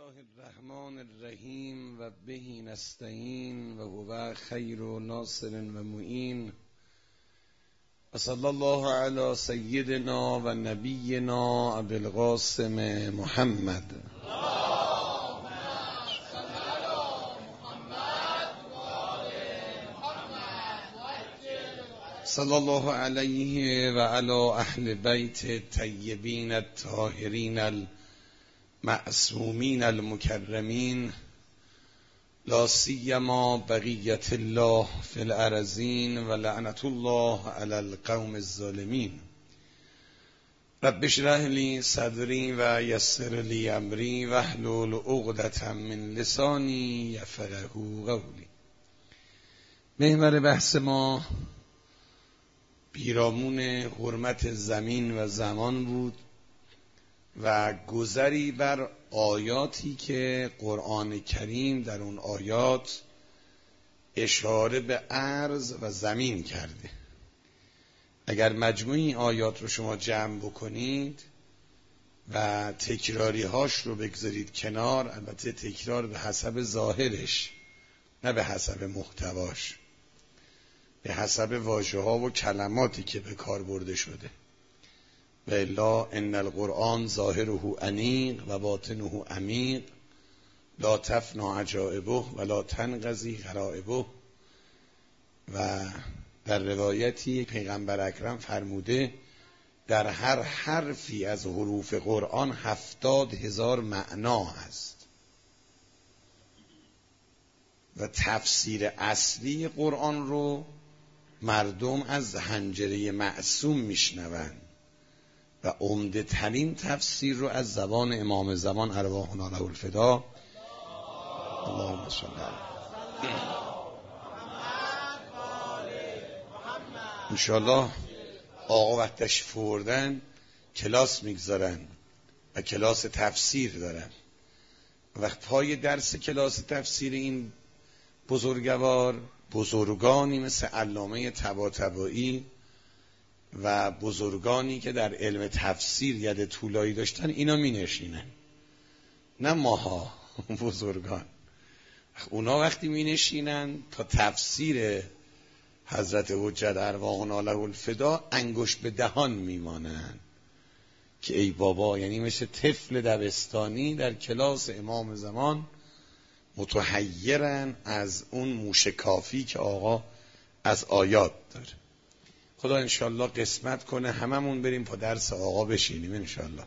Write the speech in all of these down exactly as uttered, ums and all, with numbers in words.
الله الرحمن الرحیم و بهی نستعین و هو خیر ناصر و معین و صلی الله علی سیدنا و نبینا ابی القاسم محمد صلی الله علیه و علی اهل بیت طیبین الطاهرین المعصومین المکرمین لا سیما بقیت الله فی الارضین و لعنت الله علی القوم الظالمین. رب اشرح لی صدری و یسر لی امری واحلل عقدة من لسانی یفقهوا قولی. محور بحث ما پیرامون حرمت زمین و زمان بود و گذری بر آیاتی که قرآن کریم در اون آیات اشاره به ارض و زمین کرده. اگر مجموعی آیات رو شما جمع بکنید و تکراری هاش رو بگذارید کنار، البته تکرار به حسب ظاهرش نه به حسب محتواش، به حسب واژه ها و کلماتی که به کار برده شده. و الا ان القرآن ظاهره انیق و باطنه عمیق لا تفنا عجائبه و لا تنقضی غرائبه. و در روایتی پیغمبر اکرم فرموده در هر حرفی از حروف قرآن هفتاد هزار معنا هست و تفسیر اصلی قرآن رو مردم از حنجره معصوم میشنوند و عمده ترین تفسیر رو از زبان امام زمان ارواحنا له الفدا اللهم صل علی انشاءالله آقا وقت تشریف بردن کلاس میگذارن و کلاس تفسیر دارن. وقت پای درس کلاس تفسیر این بزرگوار بزرگانی مثل علامه طباطبایی و بزرگانی که در علم تفسیر ید طولایی داشتن اینا می نشینن، نه ماها بزرگان. اونا وقتی می نشینن تا تفسیر حضرت حجت ارواحنا له الفدا انگشت به دهان می مانن که ای بابا، یعنی مثل طفل دبستانی در کلاس امام زمان متحیرن از اون موشکافی که آقا از آیات داره. خدا انشالله قسمت کنه هممون بریم پا درس آقا بشینیم انشالله.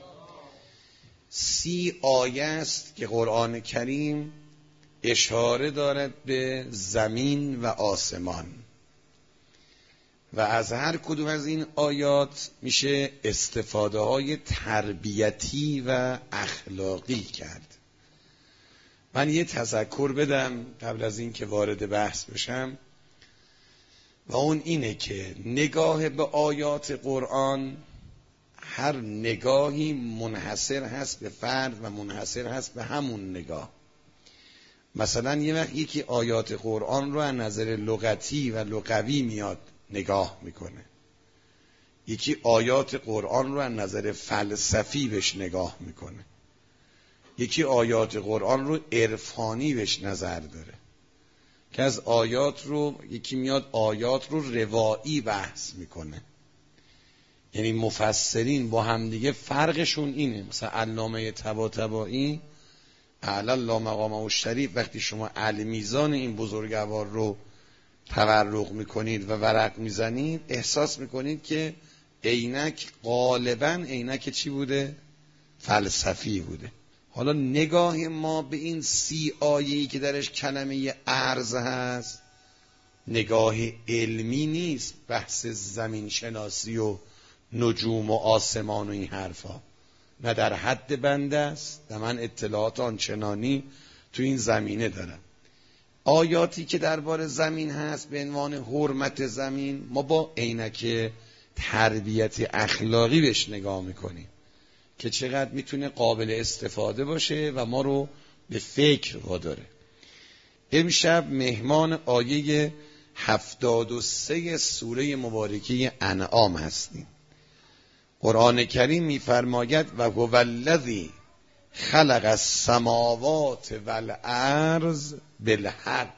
سی آیه است که قرآن کریم اشاره دارد به زمین و آسمان و از هر کدوم از این آیات میشه استفاده های تربیتی و اخلاقی کرد. من یه تذکر بدم قبل از این که وارد بحث بشم و اون اینه که نگاه به آیات قرآن هر نگاهی منحصر هست به فرد و منحصر هست به همون نگاه. مثلا یه وقت یکی آیات قرآن رو از نظر لغتی و لغوی میاد نگاه میکنه، یکی آیات قرآن رو از نظر فلسفی بهش نگاه میکنه، یکی آیات قرآن رو عرفانی بهش نظر داره که از آیات رو یکی میاد آیات رو روایی بحث میکنه. یعنی مفسرین با همدیگه فرقشون اینه. مثلا علامه طباطبایی اعلی الله مقامه الشریف وقتی شما علمیزان این بزرگوار رو تورق میکنید و ورق میزنید احساس میکنید که عینک غالبا عینک چی بوده؟ فلسفی بوده. حالا نگاه ما به این سی آیه‌ای که درش کلمه ارض هست نگاه علمی نیست، بحث زمین شناسی و نجوم و آسمان و این حرفا نه در حد بنده است و من اطلاعات آنچنانی تو این زمینه دارم. آیاتی که درباره زمین هست به عنوان حرمت زمین ما با عینک تربیت اخلاقی بهش نگاه میکنیم که چقدر میتونه قابل استفاده باشه و ما رو به فکر واداره. امشب مهمان آیه هفتاد و سه سوره مبارکه انعام هستیم. قرآن کریم میفرماید و هو الذی خلق السماوات والارض بالحق.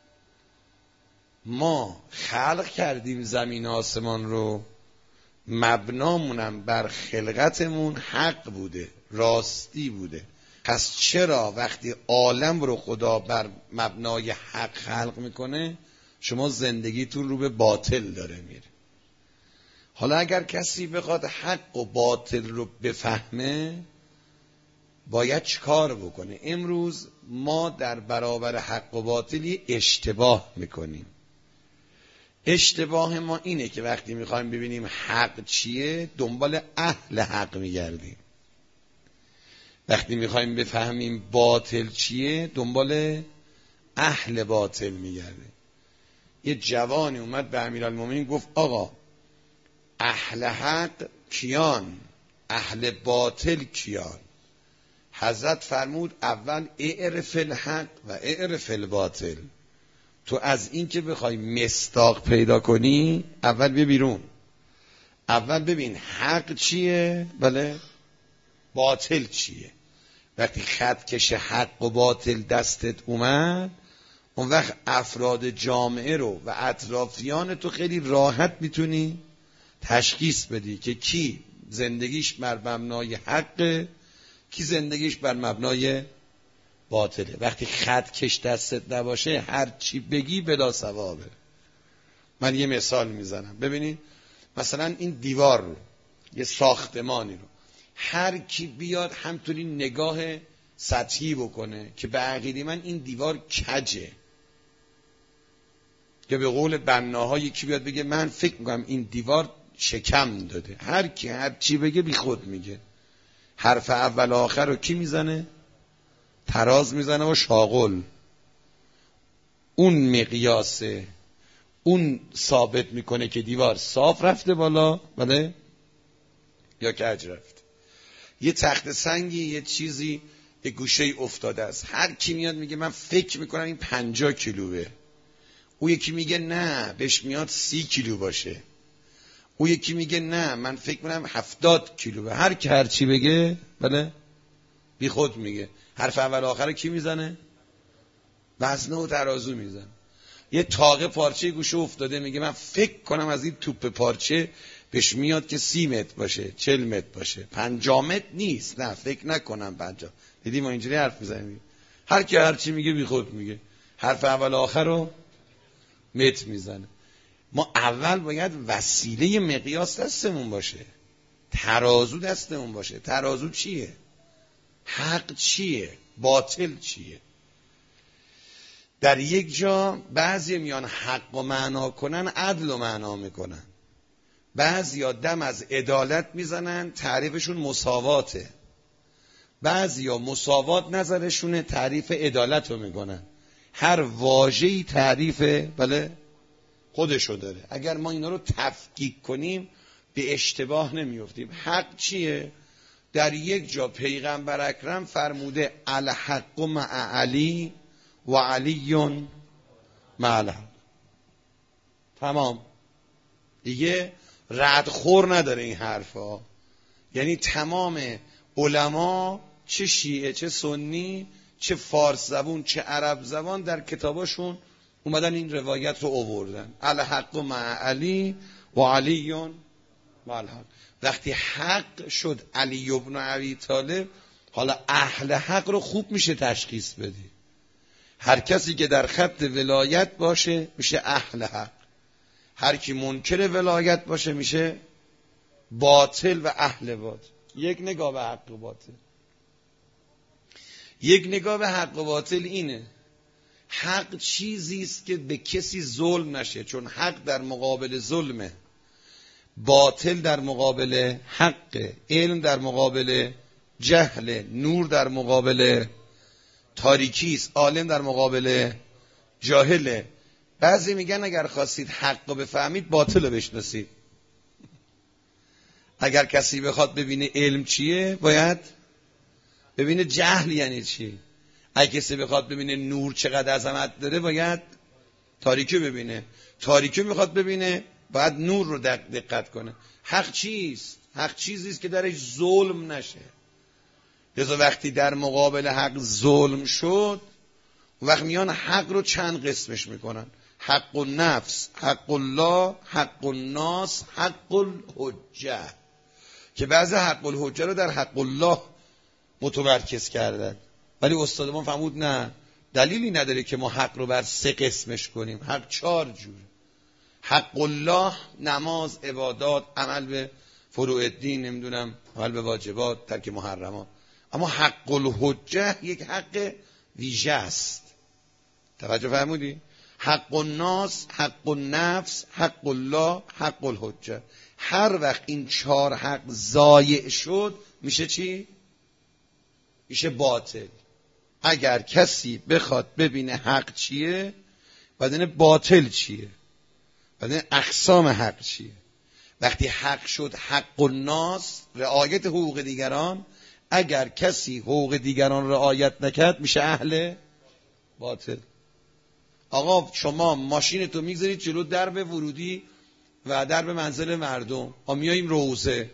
ما خلق کردیم زمین آسمان رو، مبنامونم بر خلقتمون حق بوده، راستی بوده. پس چرا وقتی عالم رو خدا بر مبنای حق خلق میکنه شما زندگیتون رو به باطل داره میره؟ حالا اگر کسی بخواد حق و باطل رو بفهمه باید چیکار بکنه؟ امروز ما در برابر حق و باطلی اشتباه میکنیم. اشتباه ما اینه که وقتی میخوایم ببینیم حق چیه دنبال اهل حق میگردیم، وقتی میخوایم بفهمیم باطل چیه دنبال اهل باطل میگردیم. یه جوانی اومد به امیرالمومنین گفت آقا اهل حق کیان، اهل باطل کیان؟ حضرت فرمود اول اعرف الحق و اعرف الباطل. تو از این که بخوای مصداق پیدا کنی اول بیا بیرون، اول ببین حق چیه بله باطل چیه. وقتی خط کش حق و باطل دستت اومد اون وقت افراد جامعه رو و اطرافیان تو خیلی راحت میتونی تشخیص بدی که کی زندگیش بر مبنای حقه، کی زندگیش بر مبنای باطله. وقتی خط کش دستت نباشه هر چی بگی بلا ثوابه. من یه مثال میزنم ببینید، مثلا این دیوار رو، یه ساختمانی رو هر کی بیاد همطوری نگاه سطحی بکنه که به عقیده من این دیوار کجه، که به قول بناها یکی بیاد بگه من فکر میکنم این دیوار شکم داده، هر کی هر چی بگه بی خود میگه. حرف اول آخر رو کی میزنه؟ تراز میزنه و شاغل. اون مقیاسه، اون ثابت میکنه که دیوار صاف رفته بالا بله یا کج رفته. یه تخت سنگی یه چیزی یه گوشه افتاده است، هر کی میاد میگه من فکر میکنم این پنجاه کیلوه، او یکی میگه نه بهش میاد سی کیلو باشه، او یکی میگه نه من فکر میکنم هفتاد کیلوه. هر کی هر چی بگه بله بی خود میگه. حرف اول آخر کی میزنه؟ وزنه و ترازو میزنه. یه تاقه پارچه گوشه افتاده میگه من فکر کنم از این توپ پارچه بهش میاد که سی متر باشه، چل متر باشه، پنجاه متر نیست، نه فکر نکنم پنجاه. دیدی ما اینجوری حرف میزنیم. هر کی هر چی میگه بی خود میگه. حرف اول آخر رو متر میزنه. ما اول باید وسیله مقیاس دستمون باشه، ترازو دستمون باشه. ترازو چیه؟ حق چیه؟ باطل چیه؟ در یک جا بعضی میان حق و معنا کنن عدل و معنا میکنن، بعضی ها دم از عدالت میزنن تعریفشون مساواته، بعضی ها مساوات نظرشونه تعریف عدالت رو میکنن. هر واژه‌ای تعریف بله خودشو داره. اگر ما اینا رو تفکیک کنیم به اشتباه نمیفتیم. حق چیه؟ در یک جا پیغمبر اکرم فرموده الحق مع علی و علی مع الحق. تمام دیگه، ردخور نداره این حرفا. یعنی تمام علما چه شیعه چه سنی چه فارس زبون چه عرب زبان در کتاباشون اومدن این روایت رو آوردن الحق مع علی و علی مع الحق. وقتی حق شد علی ابن ابی طالب، حالا اهل حق رو خوب میشه تشخیص بدی. هر کسی که در خط ولایت باشه میشه اهل حق، هر کی منکر ولایت باشه میشه باطل و اهل باطل. یک نگاه به حق و باطل. یک نگاه به حق و باطل اینه: حق چیزی است که به کسی ظلم نشه، چون حق در مقابل ظلمه، باطل در مقابل حق، علم در مقابل جهل، نور در مقابل تاریکی است، عالم در مقابل جاهله. بعضی میگن اگر خواستید حق رو بفهمید باطل رو بشناسید. اگر کسی بخواد ببینه علم چیه باید ببینه جهل یعنی چی. اگر کسی بخواد ببینه نور چقدر عظمت داره باید تاریکی ببینه. تاریکی میخواد ببینه باید نور رو دقت کنه. حق چیست؟ حق چیزی است که درش ظلم نشه. لذا وقتی در مقابل حق ظلم شد، وقت میان حق رو چند قسمش میکنن: حق النفس، حق الله، حق الناس، حق الحجه، که بعضی حق الحجه رو در حق الله متمرکز کردن. ولی استاد ما فرمود نه، دلیلی نداره که ما حق رو بر سه قسمش کنیم. حق چهار جور: حق الله، نماز، عبادات، عمل به فروع الدین، نمیدونم عمل به واجبات، ترک محرمات. اما حق الحجه یک حق ویژه است. توجه فرمودی؟ حق الناس، حق النفس، حق الله، حق الحجه. هر وقت این چهار حق ضایع شد میشه چی؟ میشه باطل. اگر کسی بخواد ببینه حق چیه، بدن باطل چیه، بدن اقسام حق چیه. وقتی حق شد حق الناس، رعایت حقوق دیگران، اگر کسی حقوق دیگران رعایت نکرد میشه اهل باطل. آقا شما ماشینتو میگذارید جلو درب ورودی و درب منزل مردم، ما میاییم روزه.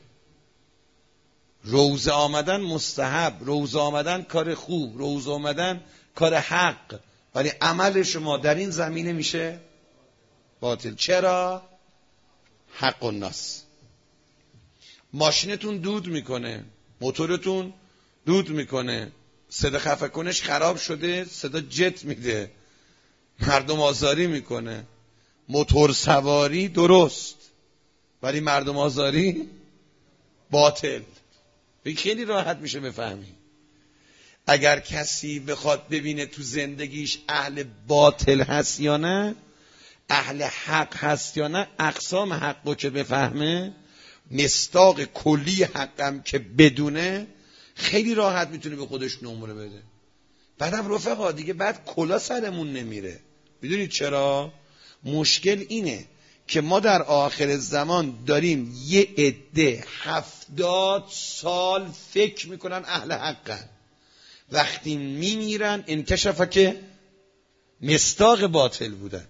روزه آمدن مستحب، روزه آمدن کار خوب، روزه آمدن کار حق، ولی عمل شما در این زمینه میشه باطل. چرا؟ حق الناس. ماشینتون دود میکنه، موتورتون دود میکنه، صدا خفه کنش خراب شده، صدا جت میده، مردم آزاری میکنه. موتور سواری درست، ولی مردم آزاری باطل. خیلی راحت میشه بفهمی. اگر کسی بخواد ببینه تو زندگیش اهل باطل هست یا نه، اهل حق هست یا نه، اقسام حقو که بفهمه، مصداق کلی حقم که بدونه، خیلی راحت میتونه به خودش نمره بده. بعدم رفقا دیگه بعد کلا سرمون نمیره. میدونید چرا؟ مشکل اینه که ما در آخر زمان داریم یه عده هفتاد سال فکر میکنن اهل حقن، وقتی میمیرن انکشفه که مصداق باطل بودن.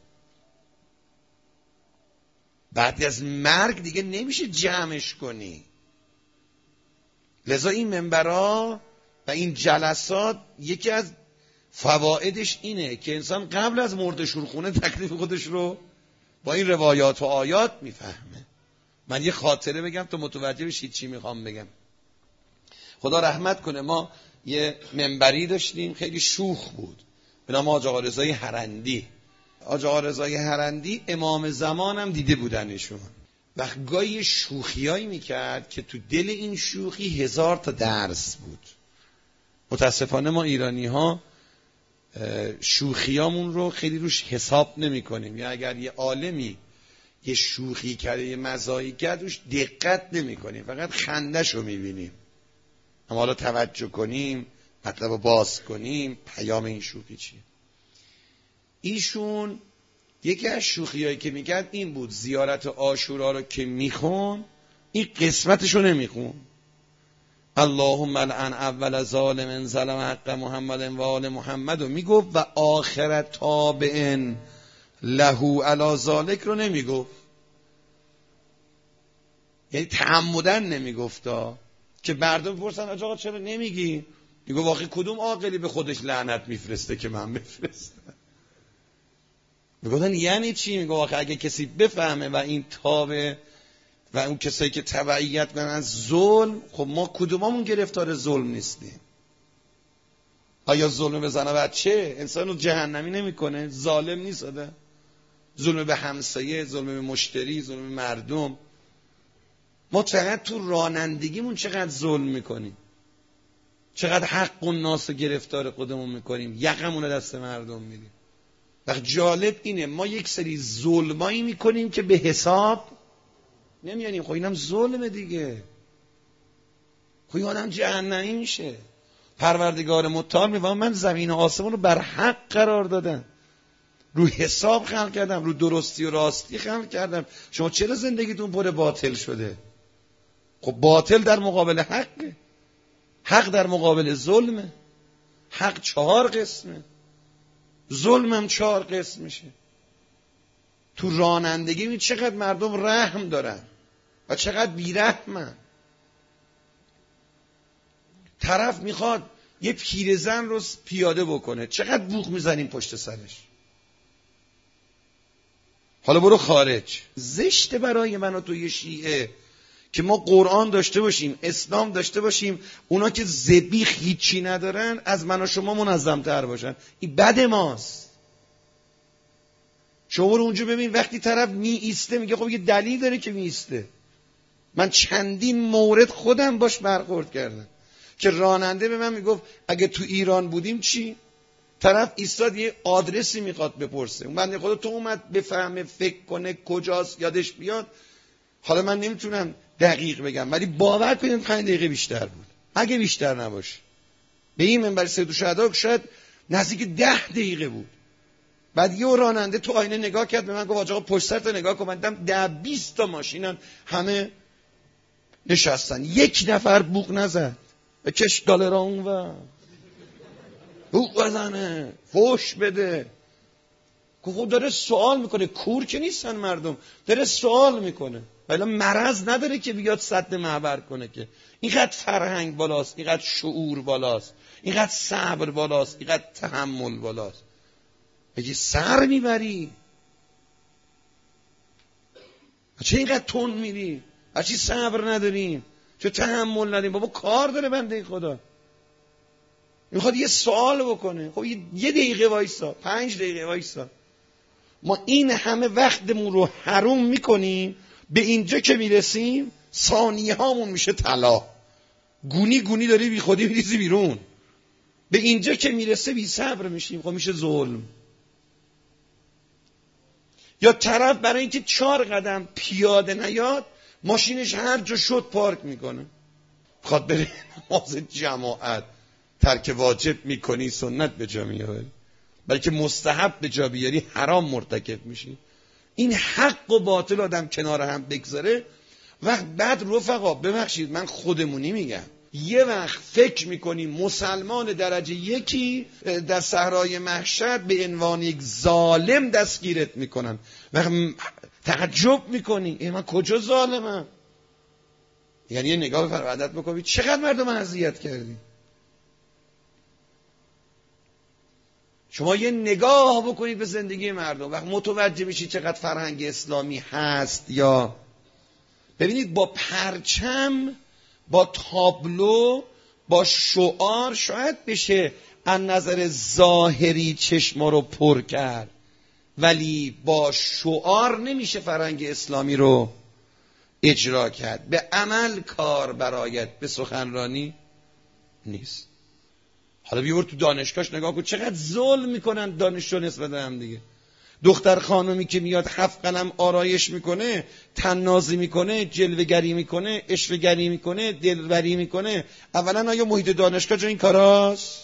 بعد از مرگ دیگه نمیشه جمعش کنی. لذا این منبرها و این جلسات یکی از فوائدش اینه که انسان قبل از مرد شورخونه تکلیف خودش رو با این روایات و آیات میفهمه. من یه خاطره بگم تا متوجه بشید چی میخوام بگم. خدا رحمت کنه، ما یه منبری داشتیم خیلی شوخ بود به نام حاج آقا رضای هرندی. حاج آقا رضای هرندی امام زمان هم دیده بودنشون. وقت گاهی شوخیایی میکرد که تو دل این شوخی هزار تا درس بود. متاسفانه ما ایرانی ها شوخیامون رو خیلی روش حساب نمی کنیم، یا اگر یه عالمی یه شوخی کرده، یه مزاحی کرد، روش دقت نمی کنیم، فقط خندش رو می بینیم. اما حالا توجه کنیم، مطلب رو باز کنیم، پیام این شوخی چیه. ایشون یکی از شوخیایی که میکرد این بود: زیارت عاشورا رو که میخون، این قسمتش رو نمیخون. اللهم لعن اول ظالم ظلم حق محمد و آل محمد رو میگفت و آخر تابع له علی ذالک رو نمیگفت. یعنی تعمدن نمیگفتا که مردم بپرسن آقا چرا نمیگی؟ میگه واقعی کدوم عاقلی به خودش لعنت میفرسته که من بفرستم؟ میگفتن یعنی چی؟ میگه واقعا اگه کسی بفهمه و این تابع و اون کسایی که تبعیت کنن از ظلم، خب ما کدوممون گرفتار ظلم نیستیم؟ آیا ظلم به زن و بچه انسان رو جهنمی نمیکنه؟ ظالم نیست آدم؟ ظلم به همسایه، ظلم به مشتری، ظلم به مردم. ما چقدر تو رانندگیمون چقدر ظلم میکنیم، چقدر حق و ناس گرفتار خودمون میکنیم، یقمون رو دست مردم میدیم. وقت جالب اینه ما یک سری ظلمایی میکنیم که به حساب نمیانیم. خب اینم ظلمه دیگه. خب این آدم جهنمی میشه. پروردگار متعال میگه من زمین و آسمان رو بر حق قرار دادم، رو حساب خلق کردم، رو درستی و راستی خلق کردم. شما چرا زندگیتون پر باطل شده؟ خب باطل در مقابل حقه، حق در مقابل ظلمه. حق چهار قسمه، ظلم هم چهار قسم میشه. تو رانندگی می چقدر مردم رحم دارن و چقدر بیرحمن. طرف میخواد یه پیرزن رو پیاده بکنه، چقدر بوق میزنیم پشت سرش. حالا برو خارج. زشته برای من و توی شیعه که ما قرآن داشته باشیم، اسلام داشته باشیم، اونا که ذبیح هیچی ندارن از من و شما منظم‌تر باشن. این بد ماست. شما رو اونجا ببین وقتی طرف می ایسته میگه خب یه دلیل داره که می ایسته. من چندین مورد خودم باش برخورد کردم که راننده به من میگفت اگه تو ایران بودیم چی؟ طرف ایستاد یه آدرسی میخواد بپرسه، اون بنده خدا تو اومد بفهمه فکر کنه کجاست یادش بیاد. حالا من نمیتونم دقیق بگم ولی باور کنید پنج دقیقه بیشتر بود، اگه بیشتر نباشه. به این منبر سید الشهدا شاید نزدیک ده دقیقه بود. بعد یه راننده تو آینه نگاه کرد به من گفت آقا پشت سرت نگاه کن. من دیدم ده بیست تا ماشینن همه نشستن، یک نفر بوق نزد. بکش دالرا اون و بوق بزنه فوش بده. خب داره سوال میکنه، کور که نیستن مردم، داره سوال میکنه. ولی مرض نداره که بیاد سد معبر کنه که. اینقدر فرهنگ بالاست، اینقدر شعور بالاست، اینقدر صبر بالاست، اینقدر تحمل بالاست. بگی سر میبری، چه اینقدر تون میری؟ چی صبر نداریم؟ چه تحمل نداریم؟ بابا کار داره بنده خدا، میخواد یه سوال بکنه. خب یه دقیقه وایسا، پنج دقیقه وایسا. ما این همه وقتمون رو حروم میکنیم، به اینجا که میرسیم ثانیه هامون میشه طلا. گونی گونی داری بی خودی میریزی بیرون. به اینجا که میرسه بی صبر میشیم، خب میشه ظلم. یا طرف برای اینکه چهار قدم پیاده نیاد ماشینش هر جا شد پارک میکنه، خواهد بره نماز جماعت. ترک واجب میکنی سنت به جا میاری، بلکه مستحب به جا بیاری حرام مرتکب میشی. این حق و باطل آدم کنار هم بگذاره وقت بعد رفقا ببخشید من خودمونی میگم، یه وقت فکر میکنی مسلمان درجه یکی در صحرای محشر به عنوان یک ظالم دستگیرت میکنن، وقت تعجب میکنی ای من کجا ظالمم؟ یعنی یه نگاه به فرادت میکنی چقدر مردم اذیت کردی. شما یه نگاه بکنید به زندگی مردم وقت متوجه میشید چقدر فرهنگ اسلامی هست. یا ببینید با پرچم، با تابلو، با شعار شاید بشه از نظر ظاهری چشما رو پر کرد، ولی با شعار نمیشه فرهنگ اسلامی رو اجرا کرد. به عمل کار برایت، به سخنرانی نیست. حالا بیور تو دانشگاهش نگاه کن چقدر ظلم میکنن دانشجو نسبت به هم دیگه. دختر خانمی که میاد هفت قلم آرایش میکنه، طنازی میکنه، جلوه‌گری میکنه، عشوه‌گری میکنه، دلبری میکنه، اولا آیا محیط دانشگاه جو این کاراست؟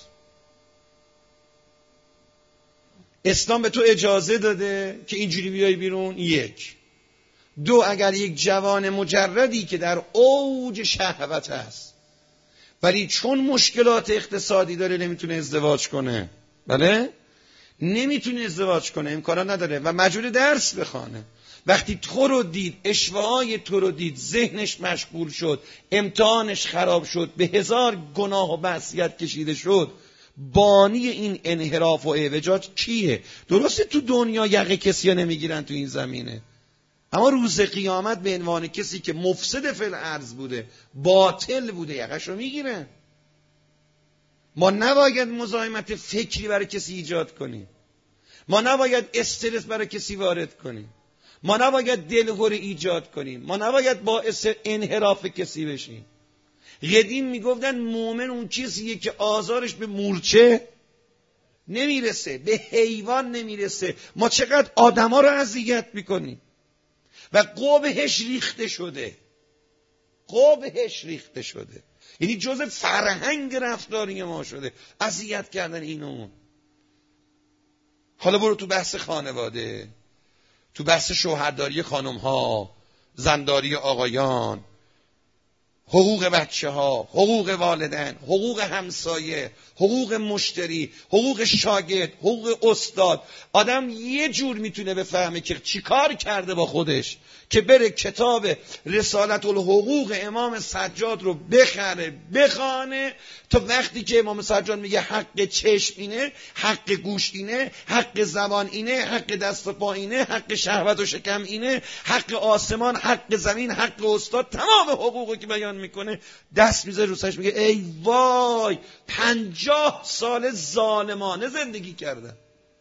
اسلام به تو اجازه داده که اینجوری بیای بیرون؟ یک. دو، اگر یک جوان مجردی که در اوج شهوت است ولی چون مشکلات اقتصادی داره نمیتونه ازدواج کنه، بله؟ نمیتونه ازدواج کنه، امکانات نداره و مجبور درس بخونه. وقتی تو رو دید، اشوه‌های تو رو دید، ذهنش مشغول شد، امتحانش خراب شد، به هزار گناه و معصیت کشیده شد، بانی این انحراف و اعوجاج کیه؟ درسته تو دنیا یقه کسی ها نمیگیرن تو این زمینه، اما روز قیامت به عنوان کسی که مفسد فی الارض بوده، باطل بوده، یقش رو میگیرن. ما نباید مزاحمت فکری برای کسی ایجاد کنیم، ما نباید استرس برای کسی وارد کنیم، ما نباید دلهره ایجاد کنیم، ما نباید باعث انحراف کسی بشیم. قدیم میگفتن مومن اون چیزیه که آزارش به مورچه نمیرسه، به حیوان نمیرسه. ما چقدر آدما رو اذیت میکنیم و قبحش ریخته شده، قبحش ریخته شده، یعنی جز فرهنگ رفتاری ما شده اذیت کردن این و اون. حالا برو تو بحث خانواده، تو بحث شوهرداری خانم ها، زنداری آقایان. حقوق بچه ها، حقوق والدین، حقوق همسایه، حقوق مشتری، حقوق شاگرد، حقوق استاد. آدم یه جور میتونه بفهمه که چی کار کرده با خودش که بره کتاب رسالت الحقوق امام سجاد رو بخره بخوانه، تا وقتی که امام سجاد میگه حق چشم اینه، حق گوش اینه، حق زبان اینه، حق دست و پا اینه، حق شهوت و شکم اینه، حق آسمان، حق زمین، حق استاد، تمام حقوقو که بیان میکنه، دست میذاره رو سرش میگه ای وای پنجاه سال ظالمانه زندگی کردن.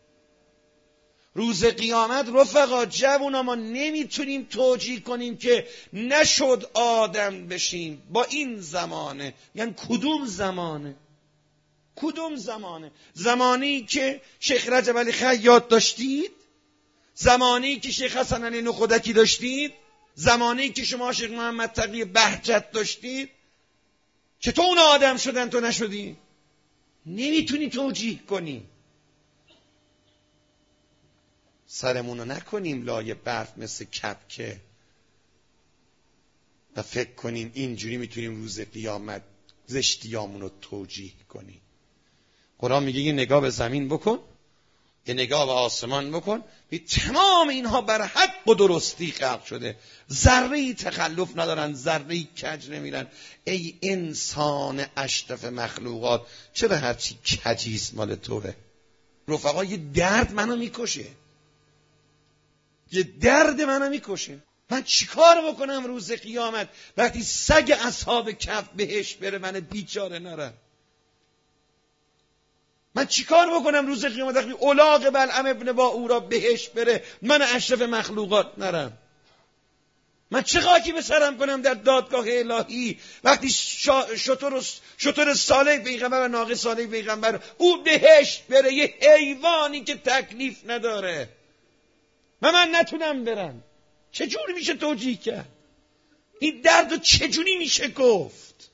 روز قیامت رفقا جوونا ما نمیتونیم توجیه کنیم که نشد آدم بشیم با این زمانه. یعنی کدوم زمانه؟ کدوم زمانه؟ زمانی که شیخ رجب علی خیاط داشتید؟ زمانی که شیخ حسن علی نخودکی داشتید؟ زمانی که شما شیخ محمد تقی بهجت داشتید؟ چطور اون آدم شدن تو نشدی؟ نمیتونی توجیه کنی. سرمونو نکنیم لای برف مثل کپکه و فکر کنیم اینجوری میتونیم روز قیامت زشتیامونو توجیه کنیم. قرآن میگه یه نگاه به زمین بکن، یه نگاه به آسمان بکن، بی تمام اینها بر حق و درستی خلق شده، ذره‌ای تخلف ندارن، ذره‌ای کج نمیرن. ای انسان اشرف مخلوقات، چرا هرچی کجیست مال توه؟ رفقا یه درد منو میکشه، یه درد منو میکشه. من چیکار بکنم روز قیامت وقتی سگ اصحاب کهف بهش بره من بیچاره نرم؟ من چیکار بکنم روز قیامت وقتی الاغ بلعم ابن باعورا بهش بره من اشرف مخلوقات نرم؟ من چه خاکی به سرم کنم در دادگاه الهی وقتی شتر شتر صالح پیغمبر و ناقه صالح پیغمبر او بهش بره، یه حیوانی که تکلیف نداره و من نتونم برم؟ چجوری میشه توجیه کرد؟ این درد رو چجوری میشه گفت؟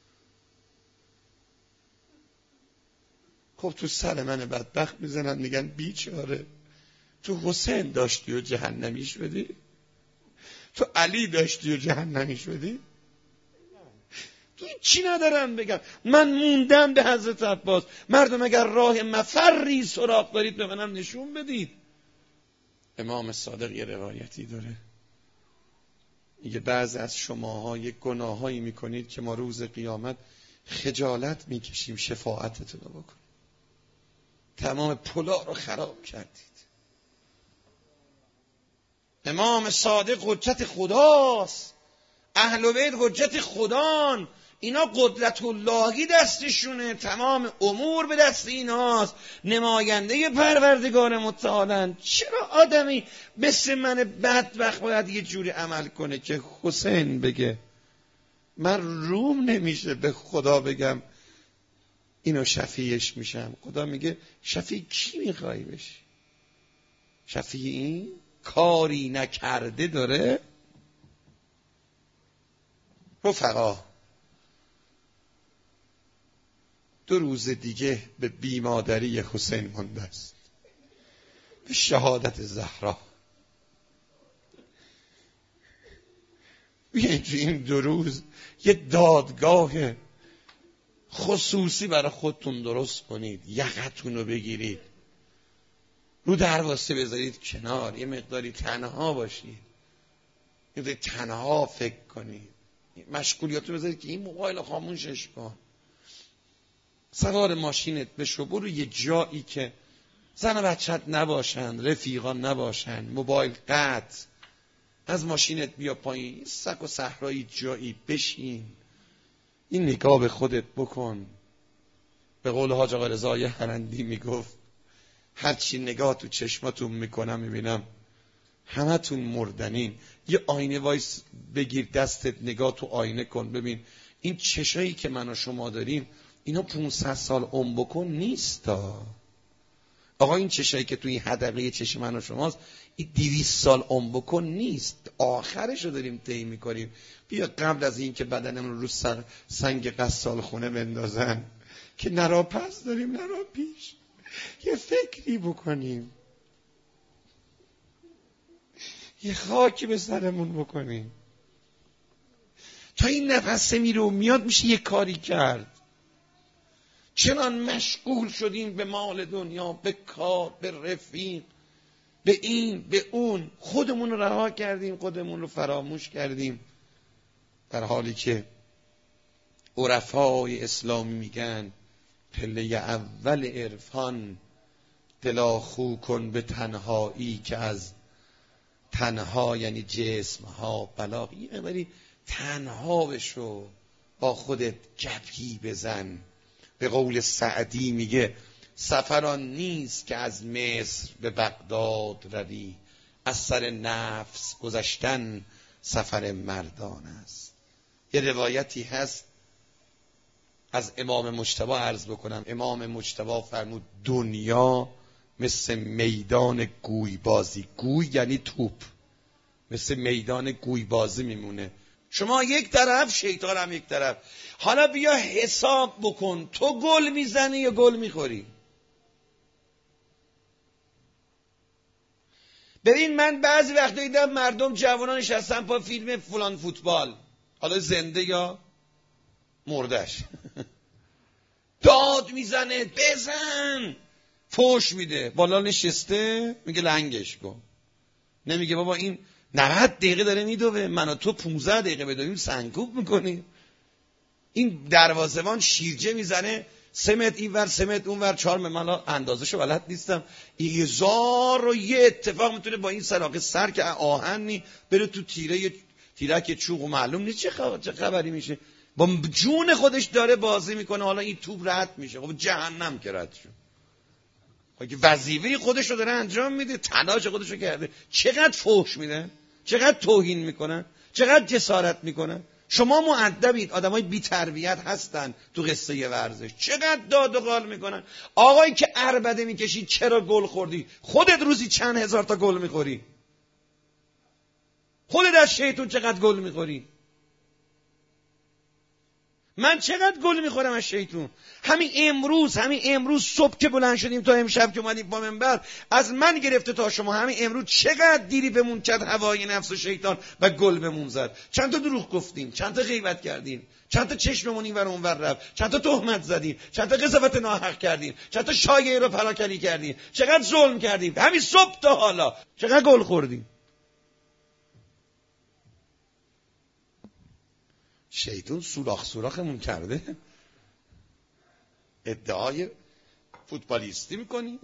خب تو سر من بدبخت میزنن میگن بیچاره، تو حسین داشتی و جهنمی شدی؟ تو علی داشتی و جهنمی شدی؟ تو چی ندارم بگم؟ من موندم به حضرت عباس. مردم اگر راه مفری سراغ دارید به منم نشون بدید. امام صادق یه روایتی داره، میگه بعض از شماها یک گناهایی میکنید که ما روز قیامت خجالت میکشیم شفاعتتون رو بکنیم. تمام پلا رو خراب کردید. امام صادق حجت خداست، اهل بیت حجت خدان، اینا قدرت اللهی دستشونه، تمام امور به دست ایناست، نماینده پروردگار متعالن. چرا آدمی مثل من بدبخت باید یه جوری عمل کنه که حسین بگه من روم نمیشه به خدا بگم اینو شفیعش میشم؟ خدا میگه شفیع کی میخوای بشی؟ شفیع این کاری نکرده داره؟ رفقا دو روز دیگه به بیمادری حسین مانده است، به شهادت زهرا. بیایید این دو روز یه دادگاه خصوصی برای خودتون درست کنید، یقتون رو بگیرید، رو دروازه بذارید کنار، یه مقداری تنها باشید، یه مقداری تنها فکر کنید، مشغولیاتو بذارید که این موبایل خاموشش کن، سوار ماشینت بشو، برو یه جایی که زن و بچت نباشن، رفیقان نباشن، موبایل قطع، از ماشینت بیا پایین، سگ و صحرایی جایی بشین، این نگاه به خودت بکن. به قول حاج آقا رضای هرندی میگفت هرچی نگاه تو چشماتون میکنم میبینم همتون مردنین. یه آینه وایس بگیر دستت، نگاه تو آینه کن، ببین این چشایی که من و شما داریم اینا پانصد سال عمر بکن نیستا. آقا این چشایی که تو این حدقه چش من و شماست این دویست سال عمر بکن نیست، آخرشو داریم طی میکنیم. بیا قبل از این که بدنم رو رو سنگ غسال خونه بندازن که نرا پس داریم نرا پیش، یه فکری بکنیم، یه خاکی به سرمون بکنیم. تا این نفس میره و میاد میشه یک کاری کرد. چنان مشغول شدیم به مال دنیا، به کار، به رفیق، به این به اون، خودمون رو رها کردیم، خودمون رو فراموش کردیم، در حالی که عرفای اسلامی میگن پله اول عرفان دلا خو کن به تنهایی که از تنها یعنی جسم ها بلا. یه مقداری تنها بشو، با خودت گپی بزن. به قول سعدی میگه سفران نیست که از مصر به بغداد روی، از سر نفس گذشتن سفر مردان است. یه روایتی هست از امام مجتبی عرض بکنم. امام مجتبی فرمود دنیا مثل میدان گوی بازی، گوی یعنی توپ، مثل میدان گوی بازی میمونه. شما یک طرف، شیطان هم یک طرف. حالا بیا حساب بکن، تو گل میزنی یا گل میخوری؟ ببین من بعضی وقتا دیدم مردم جوانان نشستن پا فیلم فلان فوتبال، حالا زنده یا مردش، داد میزنه بزن، فوش میده، بالا نشسته میگه لنگش کن. نمیگه بابا این نود دقیقه داره میدوه، من و تو پونزده دقیقه بدویم سنگوب میکنیم. این دروازه‌بان شیرجه میزنه سه متر این ور سه متر اون ور، چهار متر، من اندازه‌شو بلد نیستم. هزار و یه اتفاق میتونه با این سلاقه سر که آهنی بره تو تیره تیرک چوب و معلوم نیست چه خبری میشه. با جون خودش داره بازی میکنه، حالا این توپ رد میشه. خب جهنم که رد شد. خب وظیفه خودش رو داره انجام میده، تلاش خودش رو کرده. چقدر فحش میده، چقدر توهین میکنن، چقدر جسارت میکنن. شما مؤدبید، آدمای بی تربیت هستن تو قصه ورزش، چقدر داد و قال میکنن. آقایی که عربده میکشی چرا گل خوردی؟ خودت روزی چند هزار تا گل میخوری؟ خودت از شیطون چقدر گل میخوری؟ من چقدر گل میخورم از شیطون. همین امروز همین امروز صبح که بلند شدیم تا امشب که اومدیم با منبر، از من گرفته تا شما همین امروز چقدر دیری بمون کرد هوای نفس و شیطان و گل بمون زد. چند تا دروغ گفتیم، چند تا غیبت کردیم، چند تا چشممون اینور اونور رفت، چند تا تهمت زدیم، چند تا قضاوت ناحق کردیم، چند تا شایعه رو پراکنی کردیم، چقدر ظلم کردیم همین صبح تا حالا، چقدر گل خوردیم. شیطان سوراخ سوراخمون کرده، ادعای فوتبالیستی میکنی.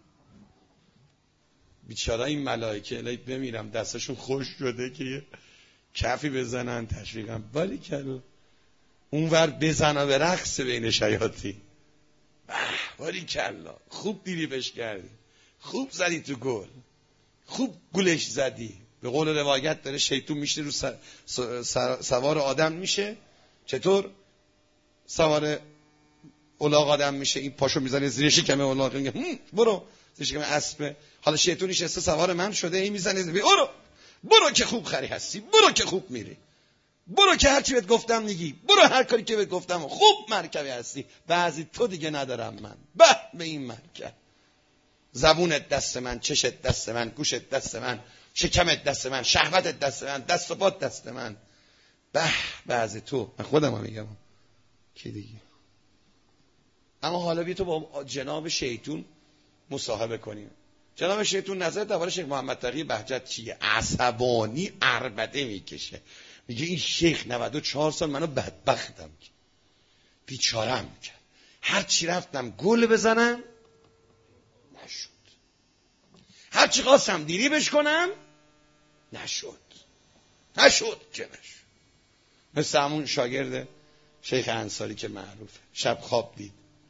بیچاره این ملائکه الهی بمیرم دستشون خوش شده که یه کفی بزنن تشویقم، ولی کلو اونور بزنه به رقص بین شیاطین. ولی کلا خوب دیریبش کردی، خوب زدی تو گل، خوب گلش زدی. به قول روایت داره شیطون میشه رو س... س... سوار آدم میشه. چطور سوار الاغ آدم میشه؟ این پاشو میزنه زیر شکم الاغ، میگه برو زیر شکم اسب. حالا شیطون نشسته سوار من شده، این میزنه زیر، برو برو که خوب خری هستی، برو که خوب میری، برو که هر چی بهت گفتم میگی، برو هر کاری که بهت گفتم خوب مرکبی هستی. بعضی تو دیگه ندارم من، به به این مرکب. زبونت دست من، چشت دست من، گوشت دست من، شکمت دست من، شهوتت دست من، دست و پات دست من. به بعضی تو، من خودم هم میگم کی دیگه. اما حالا بیا تو با جناب شیطون مصاحبه کنیم. جناب شیطون نظر درباره شیخ محمد تقی بهجت چیه؟ عصبانی عربده میکشه، میگه این شیخ نود و چهار سال منو بدبختم کرد، بیچارم کرد، هر چی رفتم گل بزنم نشد، هر چی خواستم دیری بش کنم نشد، نشد که نشد. مثل همون شاگرد شیخ انصاری که معروفه، شب خواب دید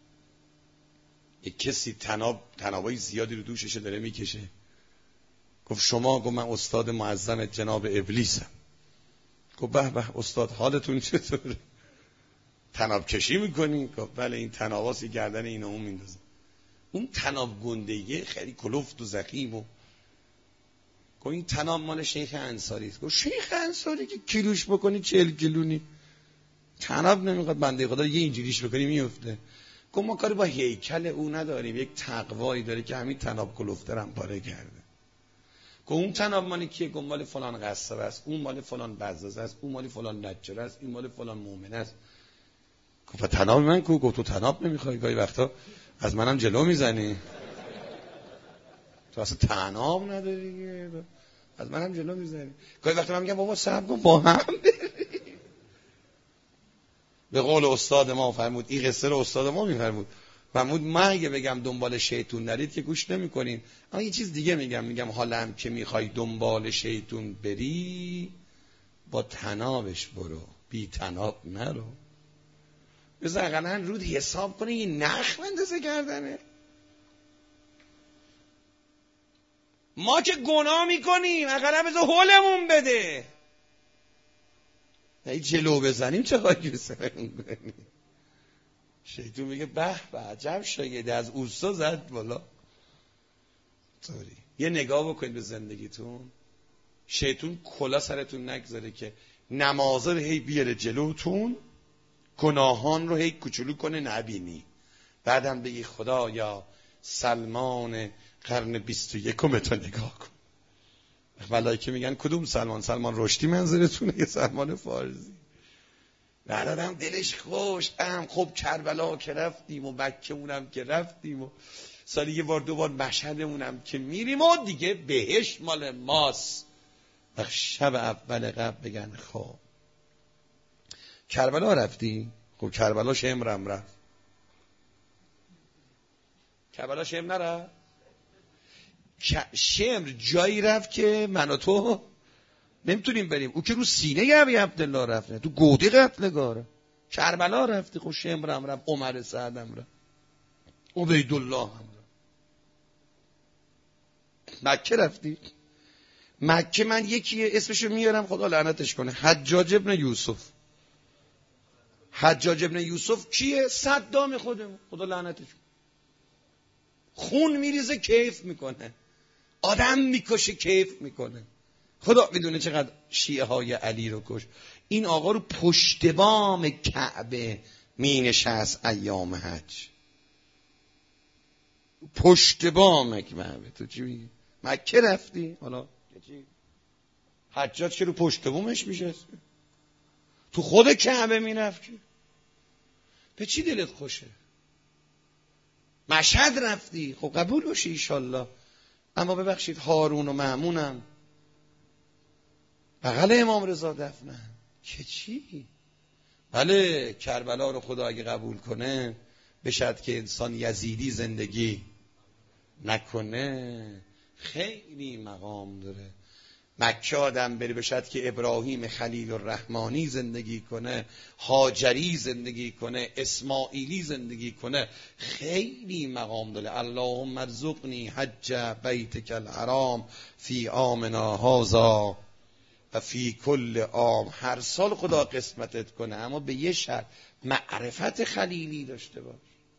یک کسی تناب تنابای زیادی رو دوششه داره میکشه. گفت شما؟ گفت من استاد معظم جناب ابلیسم. گفت به به استاد حالتون چطوره؟ تناب کشی میکنی؟ گفت بله این تناباسی گردن این اون میندازه. اون تناب گندگی خیلی کلفت و زخیم و گفت این تناب مال شیخ انصاری است. گفت شیخ انصاری که کیلوش بکنی چهل کیلونی، تناب نمیخواد بنده خدا یه اینجوریش بکنی میفته. گفت ما کاری با هیکل او نداریم، یک تقوایی داره که همین تناب کلفته رم پاره کرده. که اون تناب مال کیه؟ گفت مال فلان قصاب است، اون مال فلان بزاز است، اون مال فلان نجار است، این مال فلان مومن است. گفت تناب من کو؟ گفت تو تناب نمیخوای، گاهی وقتا از منم جلو میزنی، تو اصلا تناب نداری، از منم جلو میزنی. گاهی وقتا من میگم بابا صبر کن با هم بریم. به قول استاد ما فرمود، این قصه رو استاد ما میفرمود، فرمود من اگه بگم دنبال شیطون نرید که گوش نمیکنین، اما یه چیز دیگه میگم، میگم حالا هم که میخوای دنبال شیطون بری با تنابش برو، بی تناب نرو. بذار اقلا رود حساب کنه یه نخ بندازه گردنه. ما که گناه میکنیم، اقلا بذار حلمون بده، نه جلو بزنیم چه خواهی بسرمون کنیم. شیطون میگه به به عجب شاگرده، از اوستا زد بالا. طوری یه نگاه بکنید به زندگیتون، شیطون کلا سرتون نگذاره که نمازا رو هی بیاره جلوتون، گناهان رو هی کوچولو کنه نبینی، بعدم بگی خدایا سلمان قرن بیست و یکم تو نگاه کن. ملائکه میگن کدوم سلمان؟ سلمان رشدی منظورتونه یا سلمان فارسی؟ بعد آدم دلش خوش، ام خب کربلا که رفتیم و مکه اونم که رفتیم و سالی یه بار دو بار مشهدمونم که میریم و دیگه بهش مال ماست. و شب اول قبل بگن خب کربلا رفتی؟ خب کربلا شمرم رفت. کربلا شمر نرفت؟ شمر جایی رفت که من و تو نمیتونیم بریم. او که رو سینه ابی عبدالله رفت، تو گودی قتلگاره. کربلا رفتی، خب شمرم رفت، عمر سعدم رفت، عبیدالله هم رفت. مکه رفتی؟ مکه من یکی اسمشو میارم خدا لعنتش کنه، حجاج ابن یوسف. حجاج ابن یوسف کیه؟ صدام خودمون، خدا لعنتش کنه. خون میریزه کیف میکنه، آدم میکشه کیف میکنه. خدا میدونه چقدر شیعه های علی رو کش. این آقا رو پشت بام کعبه می نشست ایام حج، پشت بام کعبه. تو چی میگی؟ مکه رفتی؟ حالا چی؟ حجاج که رو پشت بامش میشست، تو خود کعبه میرفتی، به چی دلت خوشه؟ مشهد رفتی، خب قبول باشی ایشالله، اما ببخشید هارون و مأمونم بغل امام رضا دفنن که چی؟ بله کربلا رو خدا اگه قبول کنه، بشد که انسان یزیدی زندگی نکنه، خیلی مقام داره. مکه آدم بری بشد که ابراهیم خلیل الرحمانی زندگی کنه، هاجری زندگی کنه، اسماعیلی زندگی کنه، خیلی مقام داره. اللهم ارزقنی حج بیتک الحرام فی عامنا هذا و فی کل عام. هر سال خدا قسمتت کنه، اما به یه شرط، معرفت خلیلی داشته باش.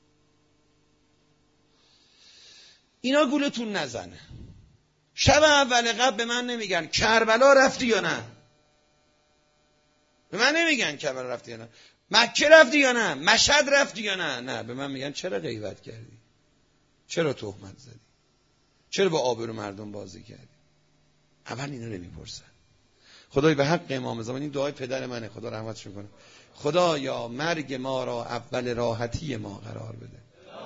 اینا گولتون نزنه. شب اول قبل به من نمیگن کربلا رفتی یا نه، به من نمیگن کربلا رفتی یا نه، مکه رفتی یا نه، مشهد رفتی یا نه، نه به من میگن چرا غیبت کردی، چرا تهمت زدی، چرا با آبرو مردم بازی کردی. اول اینا رو میپرسن. خدای به حق امام زمان، این دعای پدر منه، خدا رحمتش کنه، خدایا مرگ ما را اول راحتی ما قرار بده.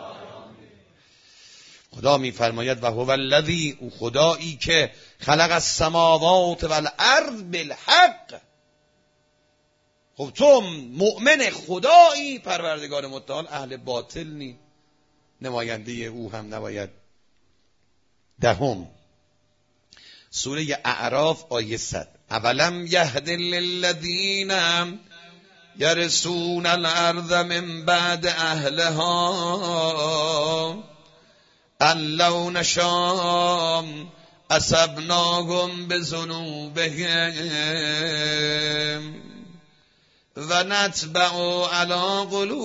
خدا میفرماید و هو الذی، او خدایی که خلق السماوات والارض بالحق. خب تو مؤمن خدایی، پروردگار متعال، اهل باطل نی، نماینده او هم نباید. دهم سوره اعراف آیه صد. اولم یهد للذین یرثون الارض من بعد اهلها ان لو نشاء اصبناهم بذنوبهم و نتبع علی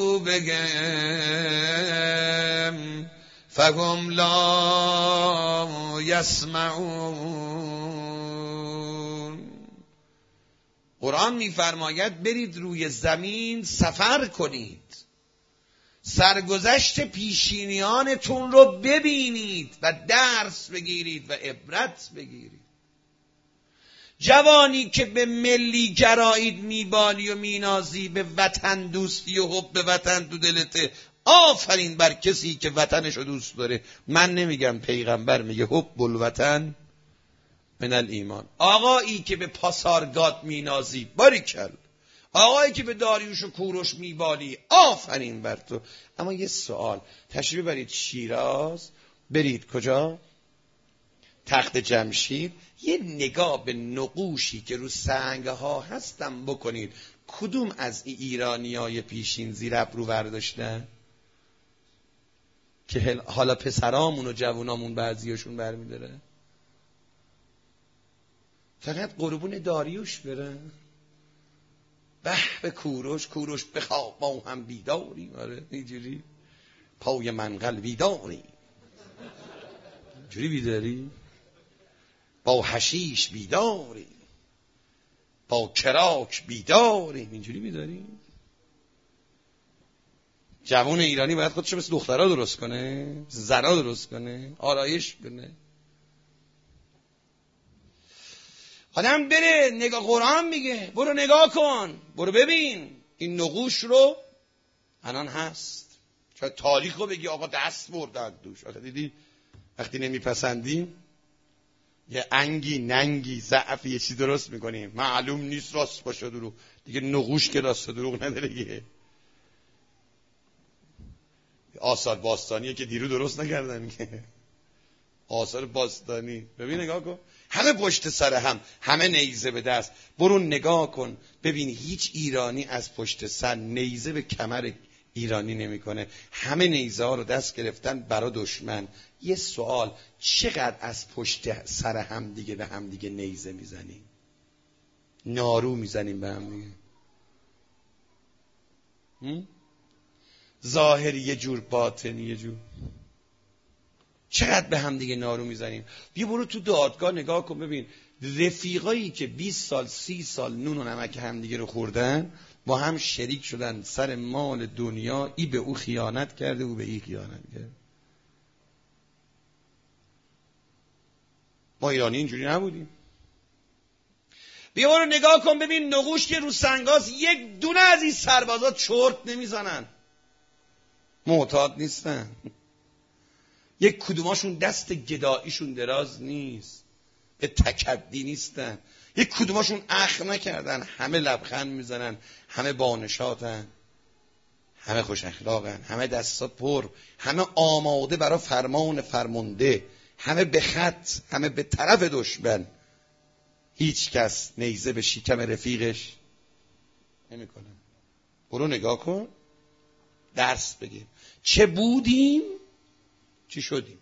قلوبهم فهم لا یسمعون. قرآن میفرماید برید روی زمین سفر کنید، سرگذشت پیشینیانتون رو ببینید و درس بگیرید و عبرت بگیرید. جوانی که به ملی گرایید میبالی و مینازی، به وطن دوستی و حب به وطن تو دلته، آفرین بر کسی که وطنشو دوست داره. من نمیگم، پیغمبر میگه حب الوطن من الایمان. آقایی که به پاسارگاد مینازی، باریکل. آقایی که به داریوش و کوروش میبالی، آفرین بر تو. اما یه سوال، تشریف برید شیراز، برید کجا؟ تخت جمشید، یه نگاه به نقوشی که رو سنگ ها هستن بکنید. کدوم از ایرانی های پیشین زیر ابرو برداشتن؟ که حالا پسرامون و جوانامون بعضیاشون برمیداره. فقط قربون داریوش بره. به به کوروش، کوروش بخواب ما هم بیداری. آره اینجوری پای منقل بیداری، اینجوری بیداری، با حشیش بیداری، با کراک بیداری، اینجوری بیداری. جوان ایرانی باید خودشو مثل دخترها درست کنه، زنا درست کنه، آرایش کنه. آدم بره نگاه، قرآن میگه برو نگاه کن، برو ببین این نقوش رو. الان هست، چرا تاریخ رو بگی آقا دست بردن دوش. آخه دیدی وقتی نمیپسندیم یه انگی ننگی ضعفی یه چیز درست میکنیم، معلوم نیست راست باشه دروغ. دیگه نقوش که راست دروغ نداره دیگه. آثار باستانیه که دیرو درست نکردن که آثار باستانی. ببین نگاه کن، همه پشت سر هم، همه نیزه به دست. برو نگاه کن ببین هیچ ایرانی از پشت سر نیزه به کمر ایرانی نمیکنه. همه نیزه ها رو دست گرفتن برای دشمن. یه سوال، چقدر از پشت سر هم دیگه به هم دیگه نیزه میزنیم، نارو میزنیم به هم دیگه؟ ظاهری یه جور، باطنی یه جور. چقدر به هم دیگه نارو میزنیم. بیا برو تو دادگاه نگاه کن ببین رفیقایی که بیست سال سی سال نون و نمک هم دیگه رو خوردن، با هم شریک شدن سر مال دنیا. ای به او خیانت کرده، او به ای خیانت کرده. ما ایرانی اینجوری نبودیم. بیا برو نگاه کن ببین نقوش که رو سنگاست، یک دونه از این سربازا چرت نمیزنن، معتاد نیستن. یک کدوماشون دست گداییشون دراز نیست، به تکدی نیستن. یک کدوماشون اخ نکردن، همه لبخند میزنن، همه بانشاتن، همه خوش اخلاقن، همه دستا پر، همه آماده برای فرمان فرمانده، همه به خط، همه به طرف دشمن. هیچ کس نیزه به شکم رفیقش نمیکنه. برو نگاه کن، درس بگیر چه بودیم چی شدیم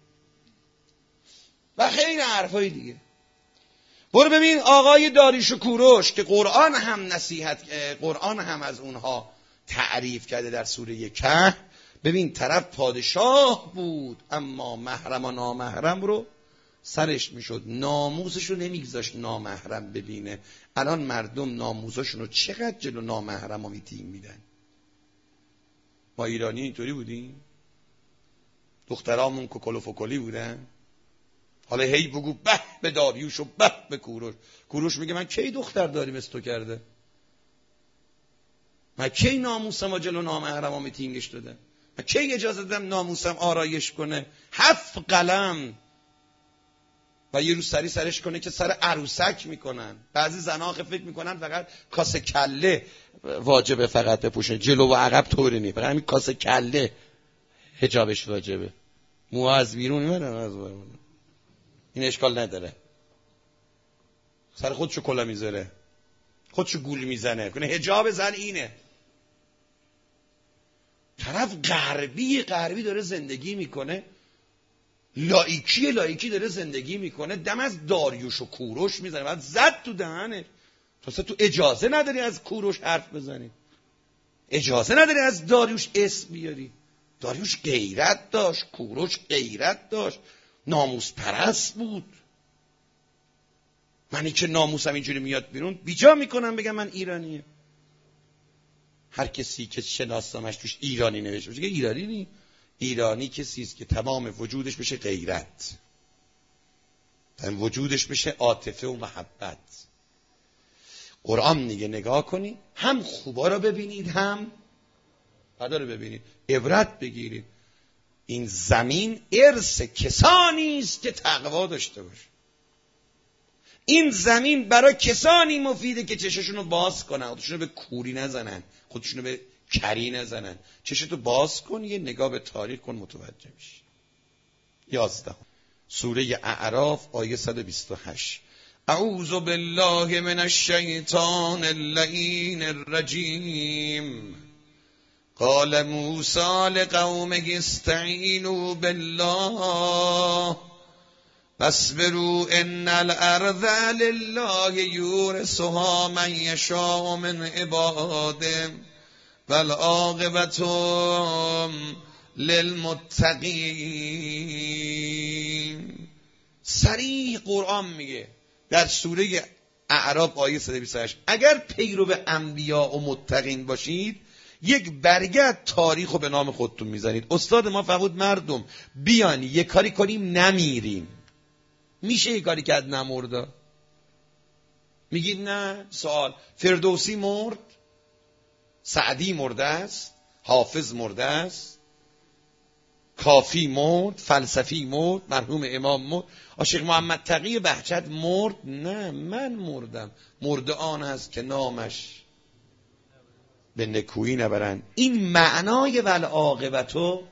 و خیلی حرفای دیگه. برو ببین آقای داریوش و کوروش که قرآن هم نصیحت، قرآن هم از اونها تعریف کرده در سوره کهف. ببین طرف پادشاه بود اما محرم و نامحرم رو سرش میشد، ناموسش رو نمیگذاشت نامحرم ببینه. الان مردم ناموسشون رو چقدر جلو نامحرم ها میتیم میدن. ما ایرانی اینطوری بودیم؟ دخترامون کوکل و فکلی بودن؟ حالا هی بگو به به داریوش و به به کوروش. کوروش میگه من کی دختر داری مثل تو کرده؟ من کی ناموسم و جلو نامحرم ها میتینگش دادم؟ من کی اجازه دادم ناموسم آرایش کنه؟ هفت قلم و یه روز سری سرش کنه که سر عروسک میکنن. بعضی زنها فکر میکنن فقط کاسه کله واجبه فقط بپوشه، جلو و عقب طوری نیست، فقط همین کاسه کله حجابش واجبه. موها از بیرون میبرن از بیرون، این اشکال نداره. سر خودشو کلا میذاره، خودشو گول میزنه، کنه حجاب زن اینه. طرف غربی غربی داره زندگی میکنه، لایکی لایکی داره زندگی میکنه، دم از داریوش و کوروش میزنه، بعد زد تو دهنه. تو تو اجازه نداری از کوروش حرف بزنی، اجازه نداری از داریوش اسم بیاری. داریوش غیرت داشت، کوروش غیرت داشت، ناموس پرست بود. منی که ناموسم اینجوری میاد بیرون بیجا میکنم بگم من ایرانیه. هر کسی که شناسنامش توش ایرانی نوشته باشه که ایرانی نی. ایرانی کسی است که تمام وجودش بشه غیرت، تمام وجودش بشه عاطفه و محبت، قرآن میگه نگاه کنید، هم خوبا رو ببینید هم بدا رو ببینید، عبرت بگیرید. این زمین ارث کسانی است که تقوا داشته باشه. این زمین برای کسانی مفیده که چششون رو باز کنن، خودشون رو به کوری نزنن، خودشون رو به کری نزنن. چشتو باز کن، یه نگاه به تاریخ کن، متوجه میشی. یازده سوره اعراف آیه صد و بیست و هشت. اعوذ بالله من الشیطان اللعین الرجیم. قال موسی لقومه استعینوا بالله واصبروا ان الارض لله یورثها من یشاء من عباده والعاقبة للمتقین. صریح قرآن میگه در سوره اعراف آیه صد و بیست و هشت اگر پیرو به انبیا و متقین باشید یک برگه تاریخ رو به نام خودتون میزنید. استاد ما فرمود مردم بیان یه کاری کنیم نمیریم. میشه یه کاری کرد نمرده؟ میگید نه. سوال، فردوسی مرد، سعدی مرده است، حافظ مرده است، کافی مرد، فلسفی مرد، مرحوم امام مرد، عاشق محمد تقی بهجت مرد؟ نه، من مردم. مرده آن است که نامش به نکویی نبرند. این معنای والعاقبة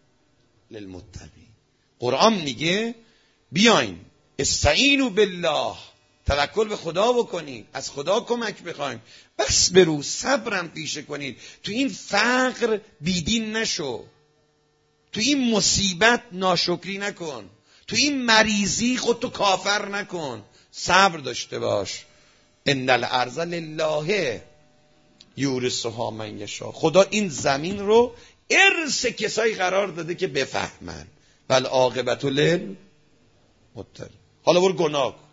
للمتقین. قرآن میگه بیاین استعینوا بالله، توکل به خدا بکنید، از خدا کمک بخوایم، بس برو صبرم پیشه کنید. تو این فقر بیدین نشو، تو این مصیبت ناشکری نکن، تو این مریضی خودتو کافر نکن، صبر داشته باش. ان الارض لله یورثها من یشاء. خدا این زمین رو ارث کسایی قرار داده که بفهمن. والعاقبة للمتقین. حالا برو گناه کن،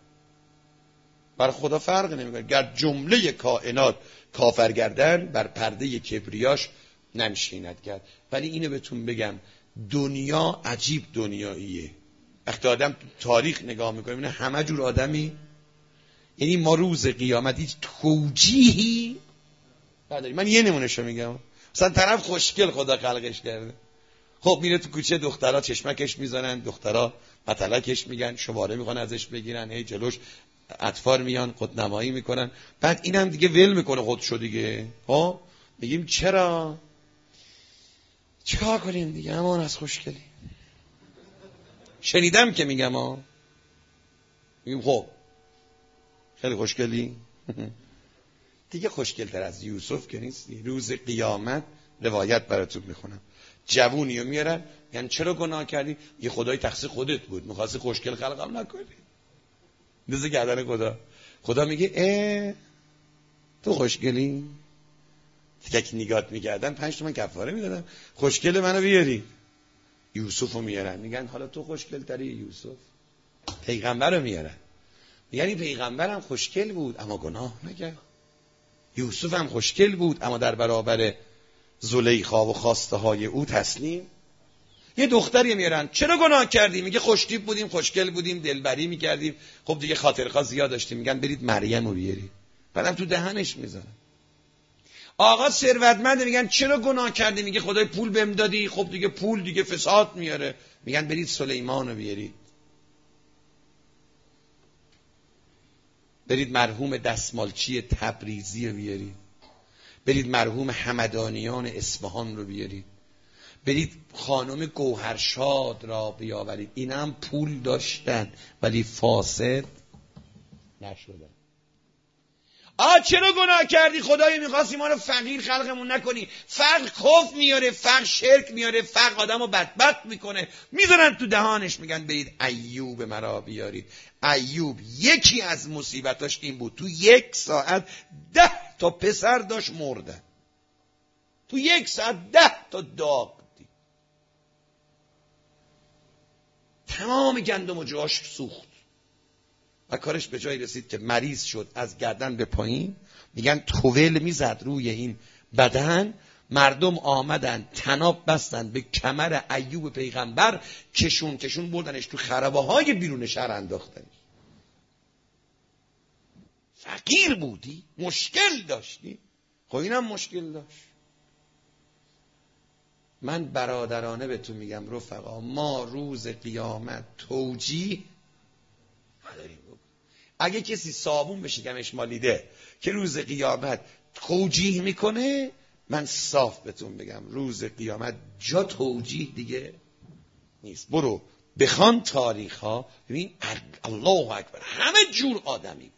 بر خدا فرق نمیکنه. گر جمله کائنات کافر گردن بر پرده کبریاش ننشیند کرد. ولی اینو بهتون بگم، دنیا عجیب دنیاییه. وقتی آدم تاریخ نگاه میکنه اینه همه جور آدمی، یعنی ما روز قیامت هیچ توجیهی نداریم. من یه نمونهشو میگم. مثلا طرف خوشگل خدا خلقش کرده، خب میره تو کوچه، دخترها چشمکش میزنن، دخترها مطلقش میگن، شماره میخوان ازش بگیرن، هی جلوش اطفال میان خودنمایی میکنن. بعد اینم دیگه ول میکنه خودشو دیگه. ها میگیم چرا؟ چیکار کنیم دیگه؟ امان از خوشگلی. شنیدم که میگم ها. میگیم خب خیلی خوشگلی. دیگه خوشگل تر از یوسف که نیست. روز قیامت روایت براتون میخونم. جوونیو میارن یعنی چرا گناه کردی؟ یه خدای تقصیر خودت بود، می‌خواستی خوشگل خلقم نکنی. دست گردن خدا. خدا میگه اه تو خوشگلی؟ تک نگات میکردن پنج تومن کفاره میدادن، خوشگل منو بیاری. یوسفو میارن میگن حالا تو خوشگل تری یوسف. پیغمبر رو میارن یعنی پیغمبرم خوشگل بود اما گناه نکرد. یوسف هم خوشگل بود اما در برابر زلیخا و خواسته های او تسلیم. یه دختری میارن چرا گناه کردی؟ میگه خوشتیپ بودیم، خوشگل بودیم، دلبری میکردیم، خب دیگه خاطرخواه زیاد داشتیم. میگن برید مریم رو بیارید، بعدم تو دهنش میذارن. آقا ثروتمند، میگن چرا گناه کردی؟ میگه خدای پول بهم دادی، خب دیگه پول دیگه فساد میاره. میگن برید سلیمان رو بیارید، برید مرحوم دستمالچی تبریزی رو بیارید، برید مرحوم همدانیان اصفهان رو بیارید، برید خانم گوهرشاد را بیاورید. این هم پول داشتن ولی فاسد نشدن. آ چرا گناه کردی؟ خدای میخواستی ما رو فقیر خلقمون نکنی. فقر کفر میاره، فقر شرک میاره، فقر آدم رو بدبخت میکنه. میذارن تو دهانش، میگن برید ایوب مرا بیارید. ایوب یکی از مصیبتاش این بود تو یک ساعت ده تا پسر داشت مردن. تو یک ساعت ده تا داغ دید. تمام گندم و جاش سوخت و کارش به جای رسید که مریض شد از گردن به پایین. میگن توول میزد روی این بدن. مردم آمدن تناب بستن به کمر ایوب پیغمبر، کشون کشون بردنش تو خرابه های بیرون شهر انداختنش. فقیر بودی؟ مشکل داشتی؟ خب اینم مشکل داشت. من برادرانه بهتون میگم رفقا، ما روز قیامت توجیه نداریم. اگه کسی صابون به شکمش مالیده که روز قیامت توجیه میکنه، من صاف بهتون بگم روز قیامت جا توجیه دیگه نیست. برو بخوان تاریخ ها، ببین الله اکبر همه جور آدمی بود.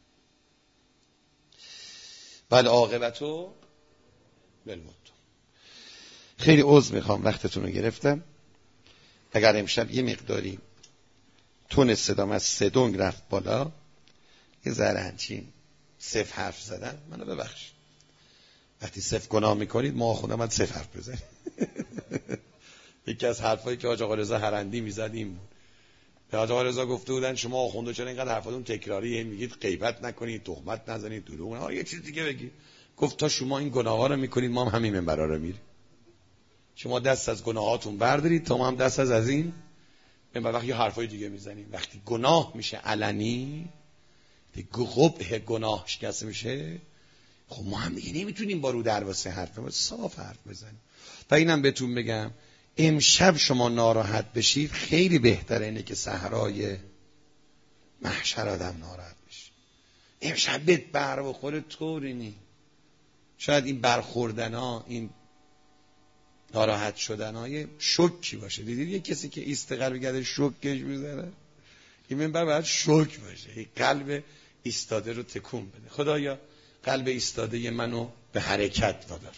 بل عاقبتو بالمتقین. خیلی عذر میخوام وقتتون رو گرفتم. اگر امشب یه مقداری تون صدام از سدونگ رفت بالا، یه ذره همچین صف حرف زدن، منو ببخش. وقتی صف گناه میکنید ما خودم باید صف حرف بزنید. یکی از حرفایی که حاج آقا رضا هرندی میزد این بود. به حاج آقا رضا گفته بودن شما آخونده چرا اینقدر حرفاتون تکراریه، میگید غیبت نکنید، تهمت نزنید، دروغ نگید، یه چیز دیگه بگید. گفت تا شما این گناه‌ها رو میکنید ما هم همین منبرا رو میریم. شما دست از گناهاتون بردارید تا ما هم دست از از این منبر. وقتی حرفای دیگه میزنیم، وقتی گناه میشه علنی، قبح گناه شکسته میشه، خب ما هم دیگه نمیتونیم با رو درواسه حرف بزنیم، صاف حرف بزنیم. و اینم بهتون بگم امشب شما ناراحت بشید خیلی بهتره اینه که صحرای محشر آدم ناراحت بشه. امشب بهت بر بخوره طوری نی. شاید این برخوردن ها، این ناراحت شدن های شوکی باشه. دیدید یه کسی که ایستقر بگرده شوکش میزنه، این منبر باید شوک باشه، این قلب ایستاده رو تکون بده. خدایا قلب ایستاده منو به حرکت وادار.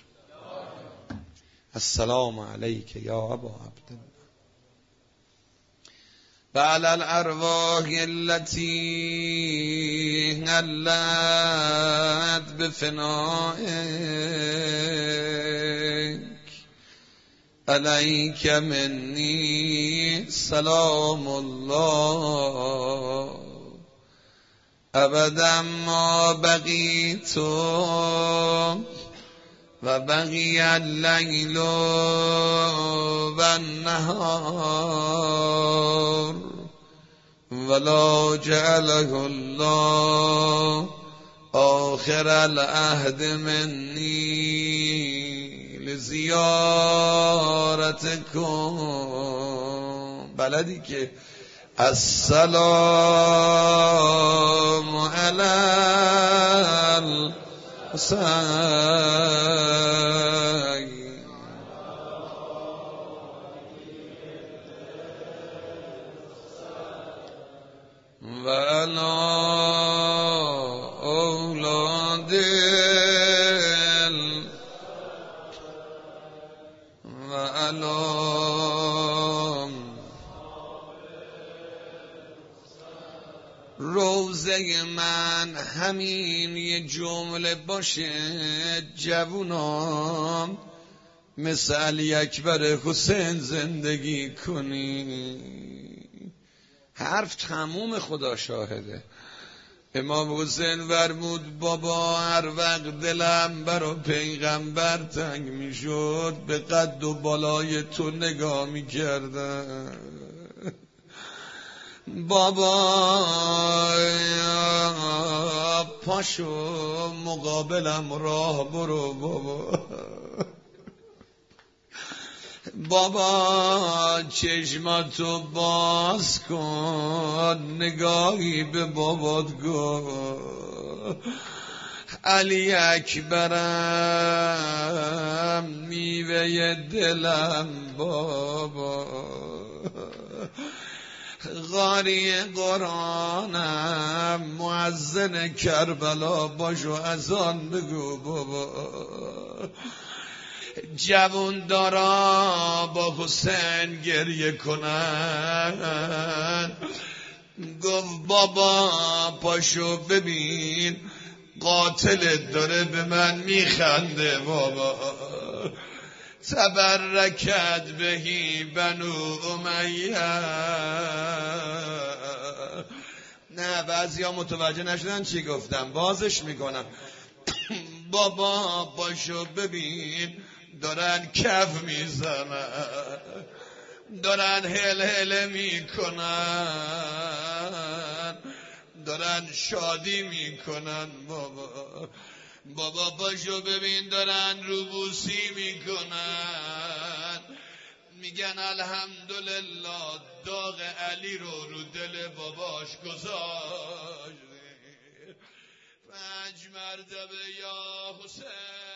السلام علیک یا ابا عبدالله و علی الارواح التي حلت بفنائک علیک منی سلام الله ابدا ما بقیت و بقی اللیل و النهار ولا جعله الله آخر العهد منی لزیارتکم. بلدی که السلام علی الحسین و علی اولاد و علی روزه من همین یه جمله باشه جوونام مثل علی اکبر حسین زندگی کنی. حرف تموم، خدا شاهده. امام حسین فرمود بابا هر وقت دلم برا پیغمبر تنگ می شد به قد و بالای تو نگاه می کردم. بابا پاشو مقابلم راه برو بابا. بابا چشماتو باز کن نگاهی به بابات کن. علی اکبرم میوه دلم بابا. قاری قرآنم مؤذن کربلا باشو اذان بگو بابا. جوان دارا با حسین گریه کنن. گفت بابا پاشو ببین قاتل داره به من میخنده بابا. تبرکت بهی بنو امیه. نه بعضی ها متوجه نشدن چی گفتم، بازش میکنم. بابا پاشو ببین دارن کف میزنن، دارن هل هل میکنن. دارن شادی میکنن. بابا بابا پاشو ببین دارن روبوسی میکنن، میگن الحمدلله داغ علی رو رو دل باباش گذاشت. پنج مرتبه یا حسین